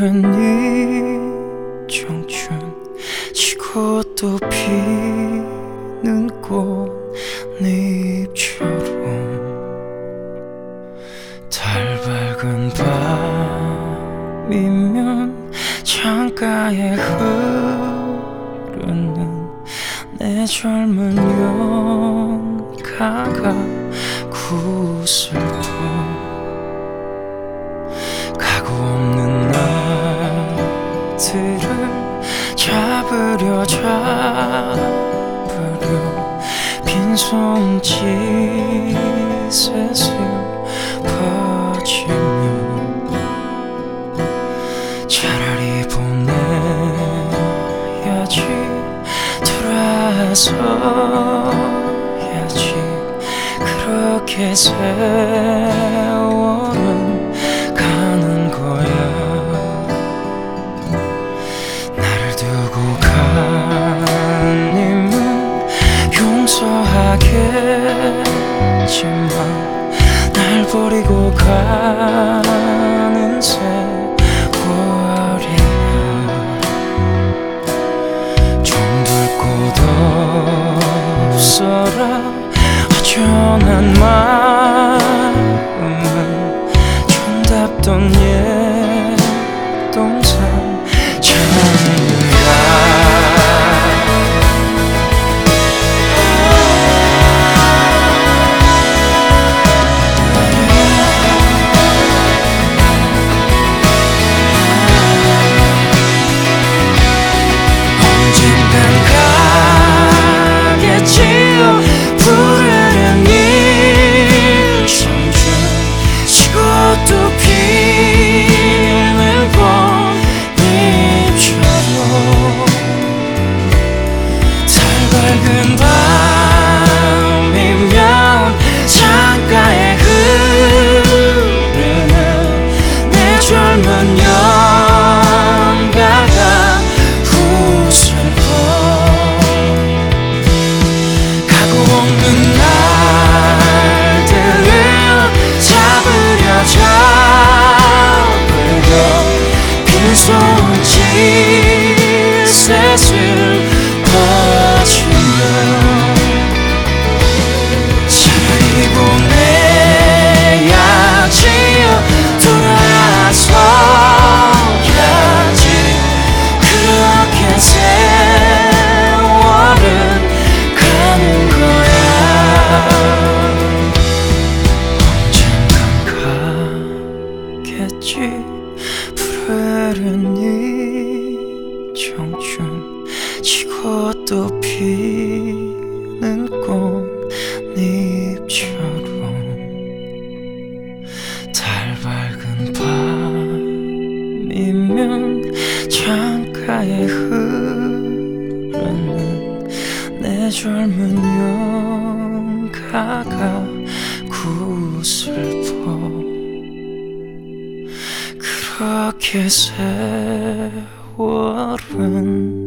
네 청춘 지고 또 피는 꽃잎처럼 달 밝은 밤이면 창가에 흐르는 내 젊은 연가가 구슬퍼 가고 없는 날들을 잡으려 빈손짓에 슬퍼지면 차라리 보내야지 돌아서야지 그렇게 세월은 가는 거야. 나를 두고 간 님은 용서하겠지만 날 버리고 가는 세월이야. 정들 곳 없어라 허전한 마음은 정답던 옛 동산 찾는다. 언젠간 가겠지요 푸르른 이 청춘 지고 또 피는 꽃잎처럼 달 밝은 밤이면 창가에 흐르는 내 젊은 연가가 후슬퍼 가고 없는 날들을 잡으려 빈손짓에 슬퍼지면 차라리 보내야지 돌아서야지 그렇게 세월은 가는 거야. 언젠간 가겠지 푸르른 이 청춘 지고 또 피는 꽃잎처럼 달 밝은 밤이면 창가에 흐르는 내 젊은 연가가 구슬퍼 그렇게 세월은